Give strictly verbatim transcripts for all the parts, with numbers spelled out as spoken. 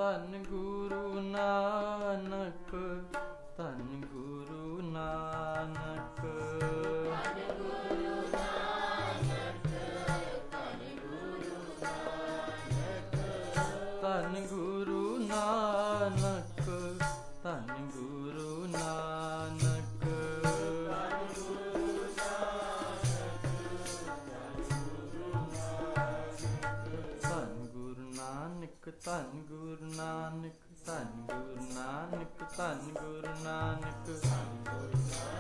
ਧੰਨ ਗੁਰੂ ਨਾਨਕ, ਧੰਨ ਗੁਰੂ ਨਾਨਕ, ਧੰਨ ਗੁਰੂ ਨਾਨਕ, ਧੰਨ ਗੁਰੂ ਨਾਨਕ, ਧੰਨ ਗੁਰੂ ਨਾਨਕ, ਧੰਨ ਗੁਰੂ ਨਾਨਕ, ਧੰਨ ਗੁਰੂ ਨਾਨਕ, ਧੰਨ ਗੁਰੂ ਨਾਨਕ, ਧੰਨ ਗੁਰੂ ਨਾਨਕ, ਧੰਨ ਗੁਰੂ ਨਾਨਕ, ਧੰਨ ਗੁਰੂ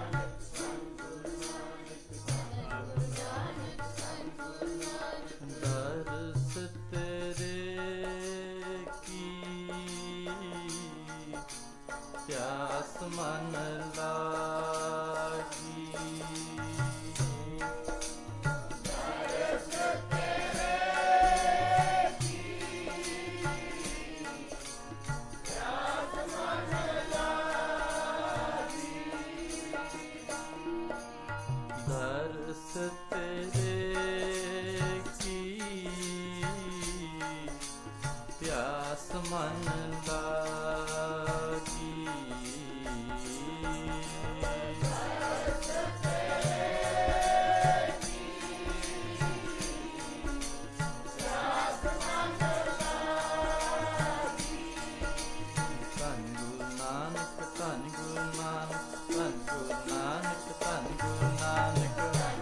ਨਾਨਕ, ਦਰਸ ਤੇਰੇ ਕੀ ਪਿਆਸ ਮਨ ਲਾਗੀ, दर्श तेरे की प्यास मन लागी, दर्श तेरे की प्यास मन लागी, धन गुरु नानक, धन गुरु नानक, धन गुरु नानक, धन गुरु नानक,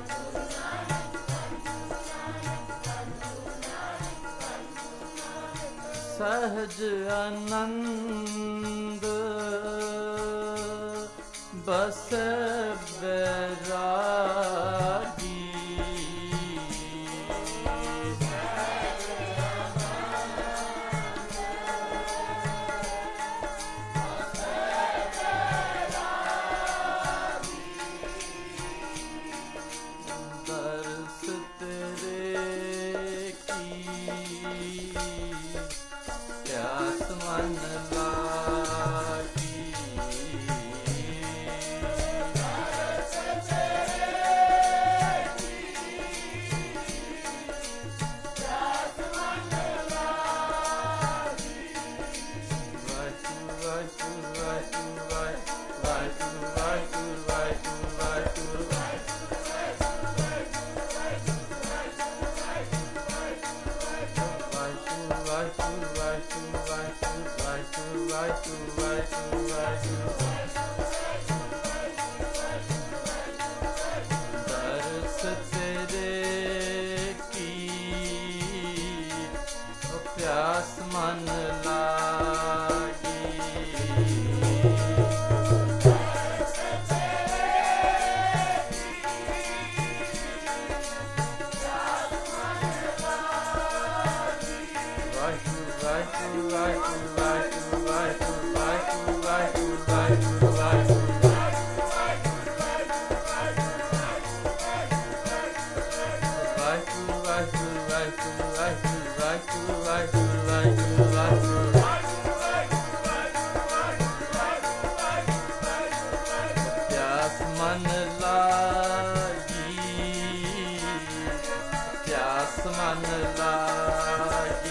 सहज आनंद बस बैरागी, दर्श तेरे की प्यास मन लागी, दर्श तेरे की प्यास मन लागी, वाहिगुरू वाहिगुरू वाहिगुरू वाहिगुरू वाहिगुरू वाहिगुरू दर्श तेरे की प्यास मन लागी, दर्श तेरे की प्यास मन लागी, वाहिगुरू वाहिगुरू वाहिगुरू वाहिगुरू वाहिगुरू वाहिगुरू वाहिगुरू वाहिगुरू प्यास मन लागी, प्यास मन लागी,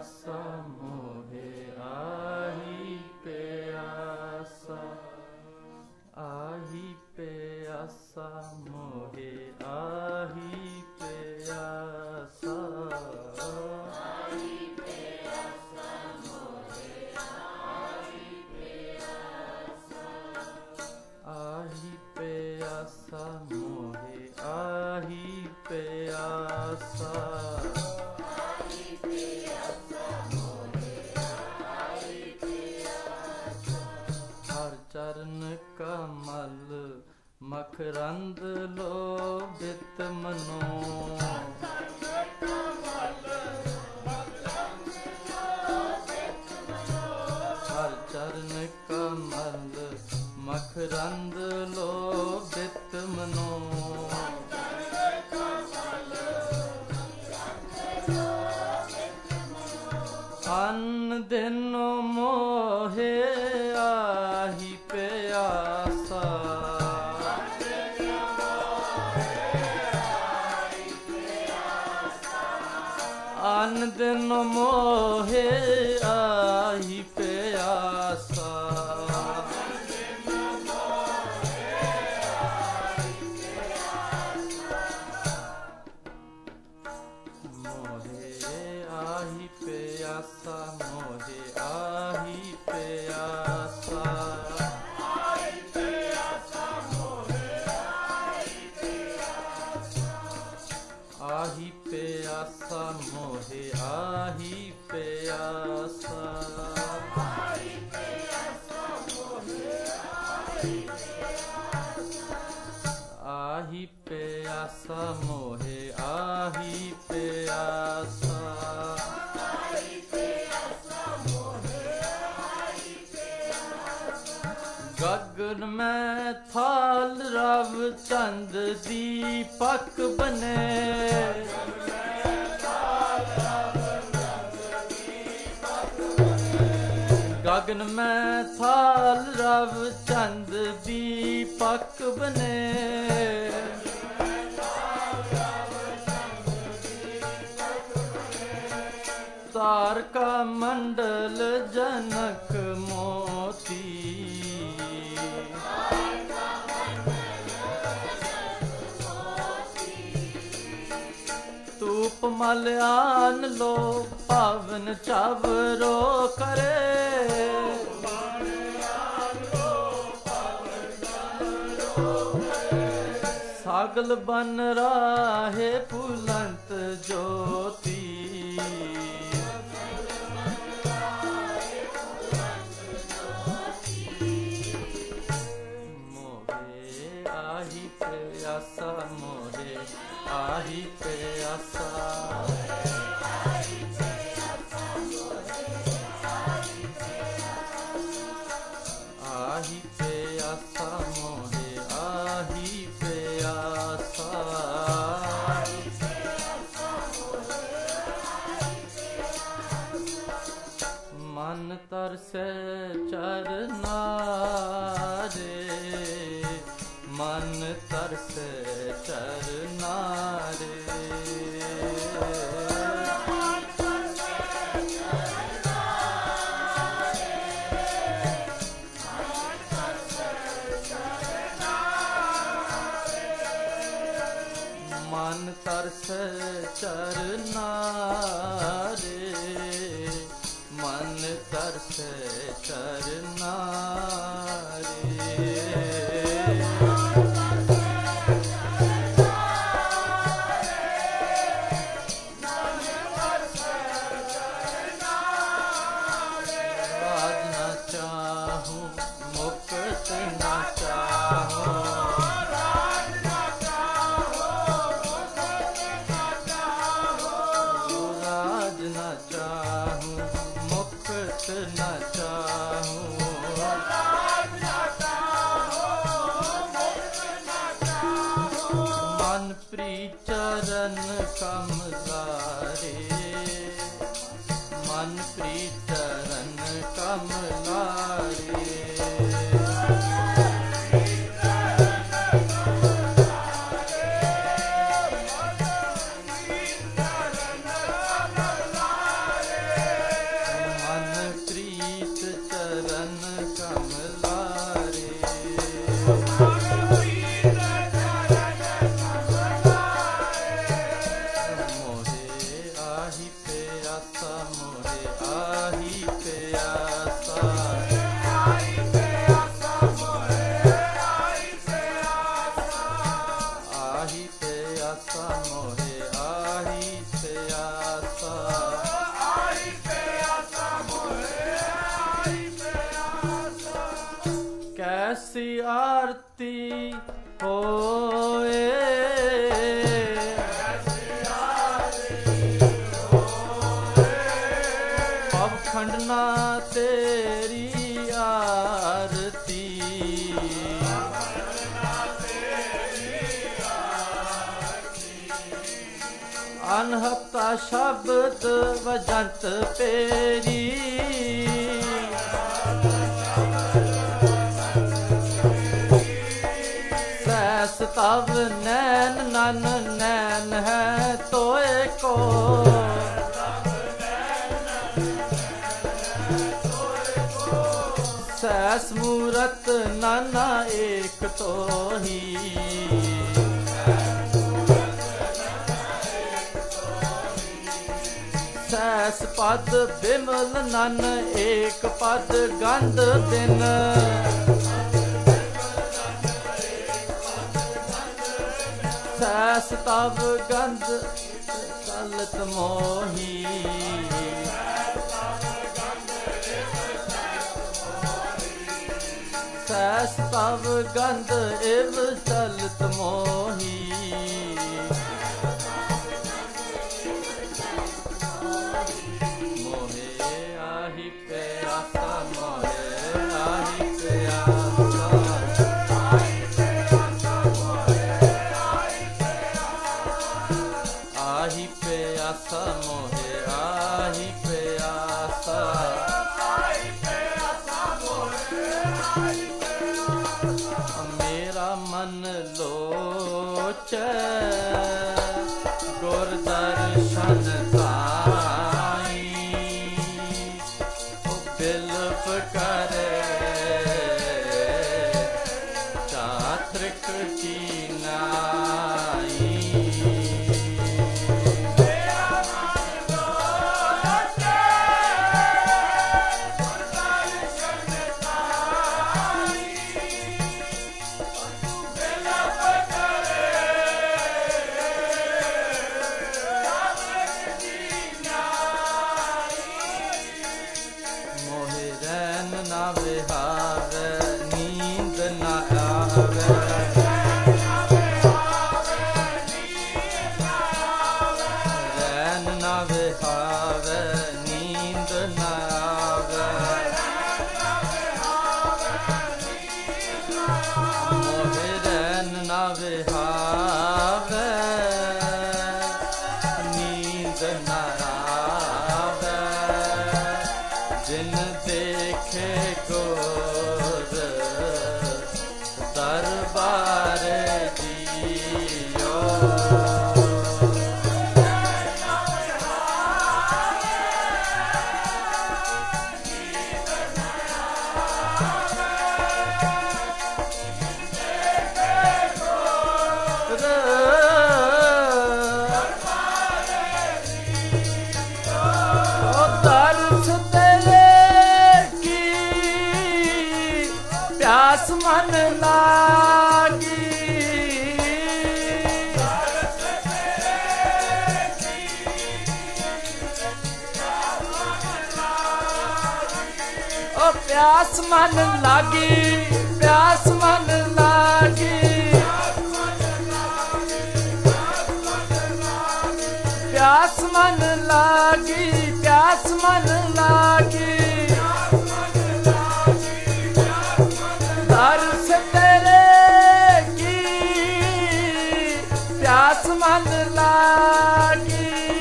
प्यासा मोहे आही प्यासा, आही प्यासा मोहे आही प्यासा, आही प्यासा मोहे आही प्यासा, आही प्यासा मोहे आही प्यासा, आही प्यासा मोहे आही प्यासा। हर चरण कमल मकरंद लोभित मनो, हर चरण कमल मकरंद लोभित मनो, अन्न दिन मोहे आही प्यासा, अन्न दिन मोहे आही प्यासा, मोहे आही प्यासा, मोहे आही प्यासा, आही प्यासा मोहे आही प्यासा, आही प्यासा मोहे आही प्यासा, आही प्यासा मोहे आही प्यासा, आही प्यासा मोहे आही प्यासा, आही प्यासा मोहे आही प्यासा। गगन में थाल रव चंद दीपक बने, गगन में थाल रव चंद दीपक बने, तारका मंडल जनक मोती, तूप मल्यान लो पावन चावरो करे, सागल बन राहे फुलंत ज्योति, मोहे आही प्यासा मोहे आही प्यासा, आही प्यासा मोहे आही प्यासा, आही प्यासा मोहे आही प्यासा, आही प्यासा मोहे आही प्यासा। मन तरसे चरना रे, मन तरसे चरना रे, मन तरसे चरना रे, मन तरसे चरना रे, मन तरसे चरना रे, मन तरसे चरना रे, चरण कमलारे, मन प्रीत चरण कमलारे, प्यासा मोहे आही प्यासा आही प्यासा मोहे आही प्यासा आही प्यासा मोहे आही प्यासा आही प्यासा मोहे आही प्यासा कैसी आरती होए पव खंडना तेरी आरती अनहप्ता शब्द वजंत पेरी सैस तव नैन नन नैन है तोए को सैस मूरत नाना एक तो ही सैस पद बिमल नन एक पद गंध बिन सैस तब गंध चलत मोही सैस तब गंध इव चलत मोही मोहे आही प्यासा मोहे आही प्यासा आही प्यासा मोहे आही प्यासा आही प्यासा मोहे आही प्यासा आही प्यासा मोहे आही प्यासा मेरा मन लोचे गुर दर्शन ताई ओ बिलप करे चात्रिक की नाई मेरा मन लोचे गुर दर्शन ताई बिलप करे चात्रिक की नाई मोहे रैन ना विहावे नींद ना आवे रैन ना विहावे नींद ना आवे मोहे रैन ना विहावे नींद ना आवे जिन देखे गोर दरबार जियो ओ दर्श तेरे की प्यास मन लागी ओ प्यास मन लागी प्यास मन लागी प्यास मन लागी प्यास मन लागी दर्श तेरे की प्यास मन लागी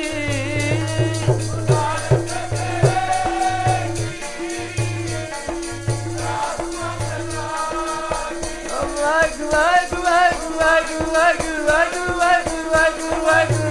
वागु वागु वागु वागु वागु वागु वागु वागु वागु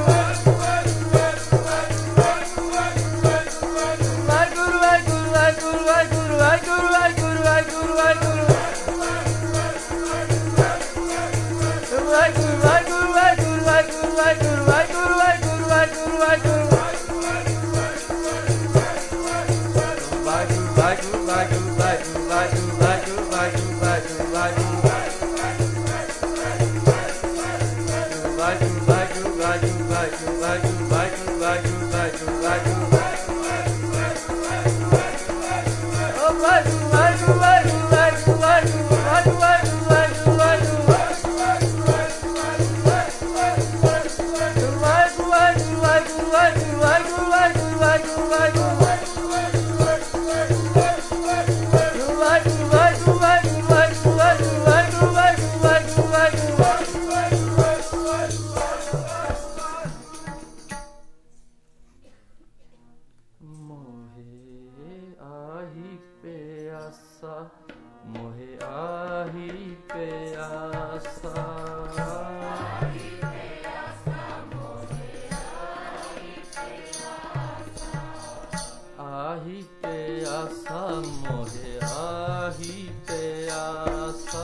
आही प्यासा मोहे आही प्यासा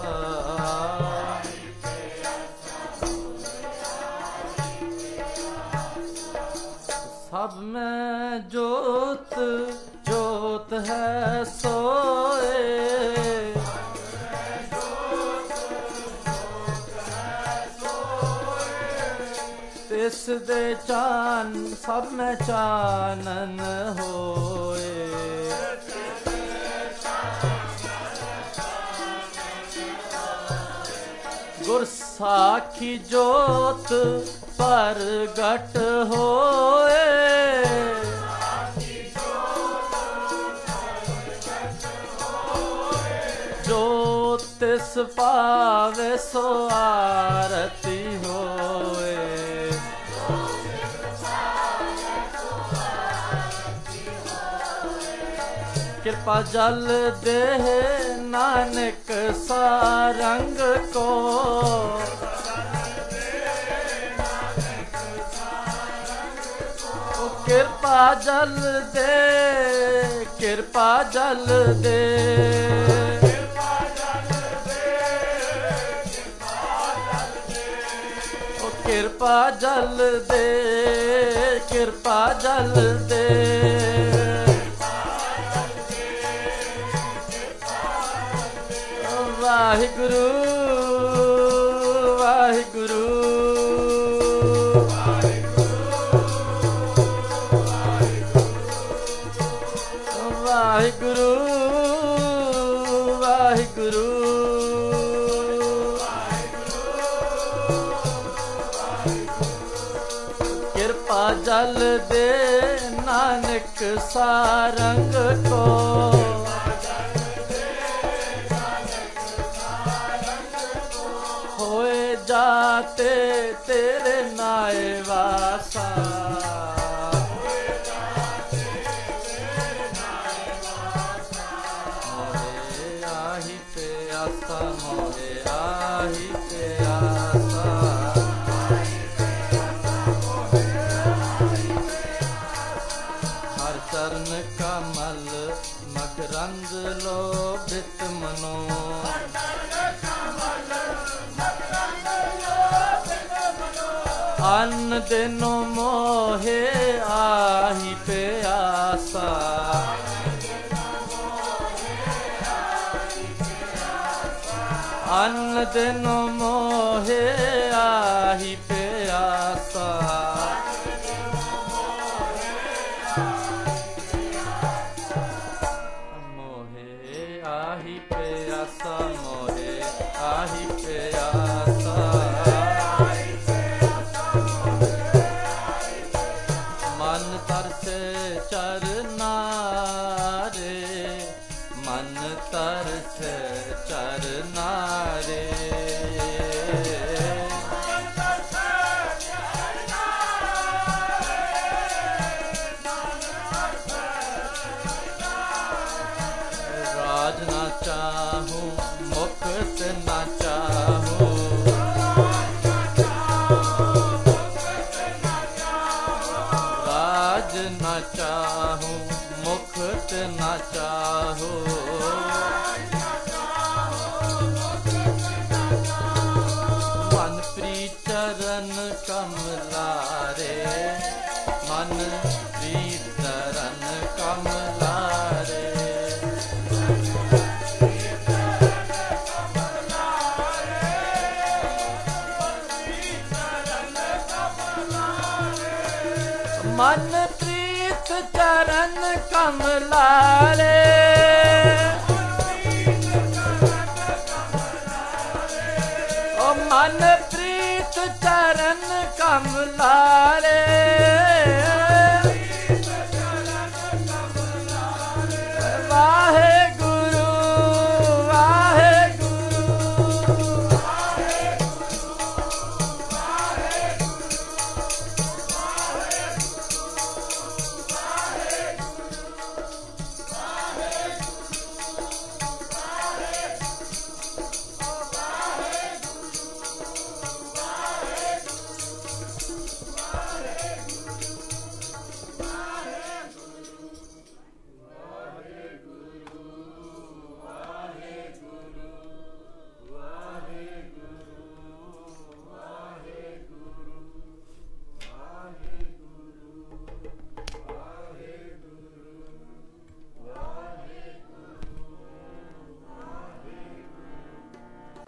सब में जोत जोत है सोए तिस दे चान सब में चानन होए गुर साखी जोत परगट होए जो तिस पावे सो आरती होए कृपा जल दे नानक सारंग को कृपा जल दे कृपा जल दे कृपा जल दे कृपा जल दे वाहिगुरु वाहिगुरु वाहिगुरु वाहिगुरु कृपा जल दे नानक सारंग को होए जाते तेरे नाए वासा मोहे आही प्यासा मोहे आही प्यासा हर चरण कमल मकरंद लोभित मनो अन्न दिनो मोहे आही प्यासा अन्न दिनो मोहे आही प्यासा मोहे आही प्यासा मोहे आही प्यासा मन तरसे चरना रे मन तरसे चरना रे राज ना चाहूं मुक्त ना चाहूं राज ना चाहूं मुक्त ना चाहूं मन प्रीत चरण कमला रे मन प्रीत चरण कमला रे मन प्रीत चरण कमला रे ओ मन प्रीत चरण कमला रे